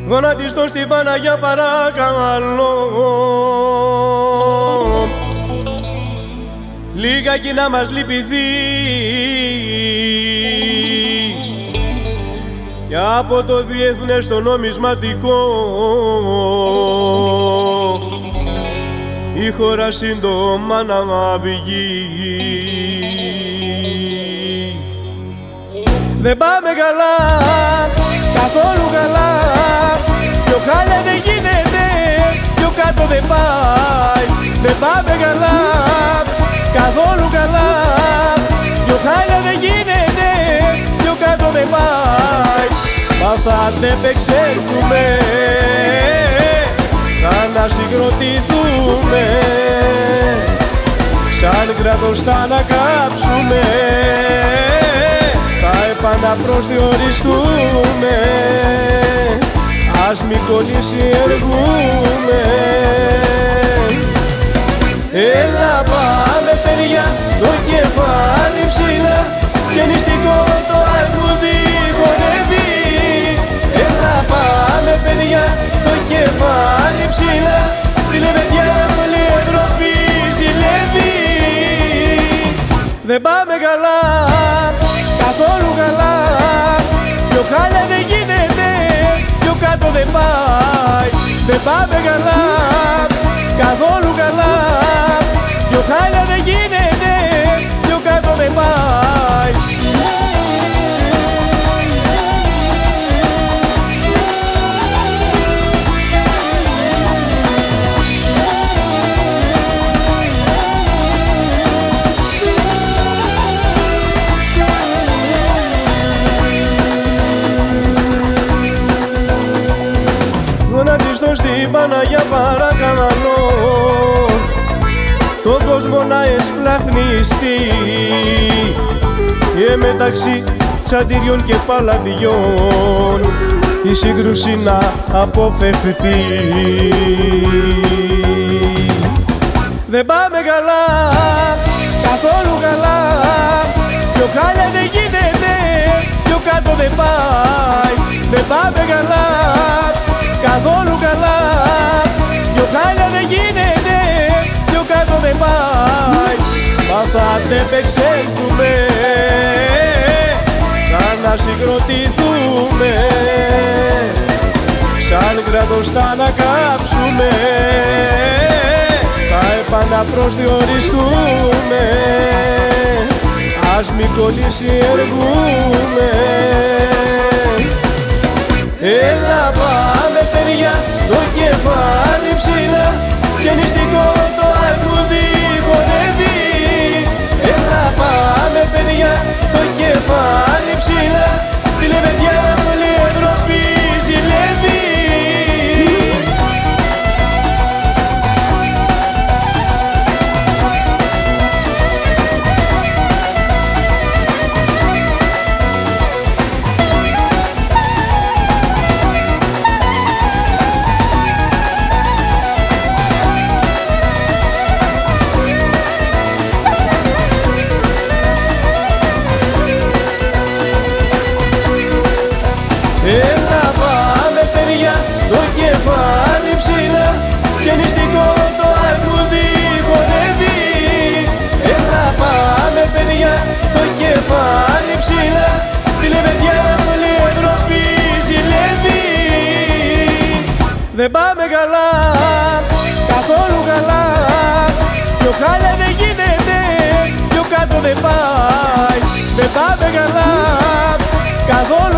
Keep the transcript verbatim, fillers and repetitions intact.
Γονατιστώ στην Παναγιά παρακαλώ, λίγακι να μας λυπηθεί και από το διεθνές το νομισματικό η χώρα σύντομα να βγει. Δεν πάμε καλά, καθόλου καλά, πιο χάλια δεν γίνεται, πιο κάτω δεν πάει. Δεν πάμε καλά, καθόλου καλά, πιο χάλια δεν γίνεται, πιο κάτω δεν πάει. Μα θα αντεπεξέλθουμε, θα ανασυγκροτηθούμε, σαν κράτος θα ανακάψουμε, θα επαναπροσδιοριστούμε, ας μη κολλησιεργούμε. Έλα πάμε παιδιά, το κεφάλι ψηλά και νηστικό το αρκούδι χορεύει. Έλα πάμε παιδιά, το κεφάλι ψηλά, τη λεβεντιά όλη η Ευρώπη ζηλεύει. Δεν πάμε καλά, καθόλου καλά, πιο χάλια δεν γίνεται, πιο κάτω δεν πάει. Δεν πάμε καλά, καθόλου καλά, πιο χάλια δεν γίνεται, πιο κάτω δεν πάει. Γονατιστώ στην Παναγιά παρακαλώ, τον κόσμο να εσπλαχνιστεί και μεταξύ τσαντιριών και παλατιών η σύγκρουση να αποφευχθεί. Δεν πάμε καλά, καθόλου καλά, πιο χάλια δεν γίνεται, πιο κάτω δεν πάει. Δεν πάμε καλά, καθόλου καλά, πιο χάλια δεν γίνεται, πιο κάτω δεν πάει. Μα θα αντεπεξέλθουμε, θα ανασυγκροτηθούμε, σαν κράτος θα ανακάψουμε, θα επαναπροσδιοριστούμε, ας μη κολλησιεργούμε. Έλα πάμε παιδιά, το κεφάλι ψηλά και νηστικό το αρκούδι χορεύει. Έλα πάμε παιδιά, το κεφάλι ψηλά, τη λεβεντιά όλη η Ευρώπη ζηλεύει. Έλα πάμε παιδιά, το κεφάλι ψηλά και νηστικό το αρκούδι χορεύει. Έλα πάμε παιδιά, το κεφάλι ψηλά, τη λεβεντιά όλη η Ευρώπη ζηλεύει. Δεν πάμε καλά, καθόλου καλά, πιο χάλια δεν γίνεται, πιο κάτω δεν πάει. Δεν πάμε καλά, καθόλου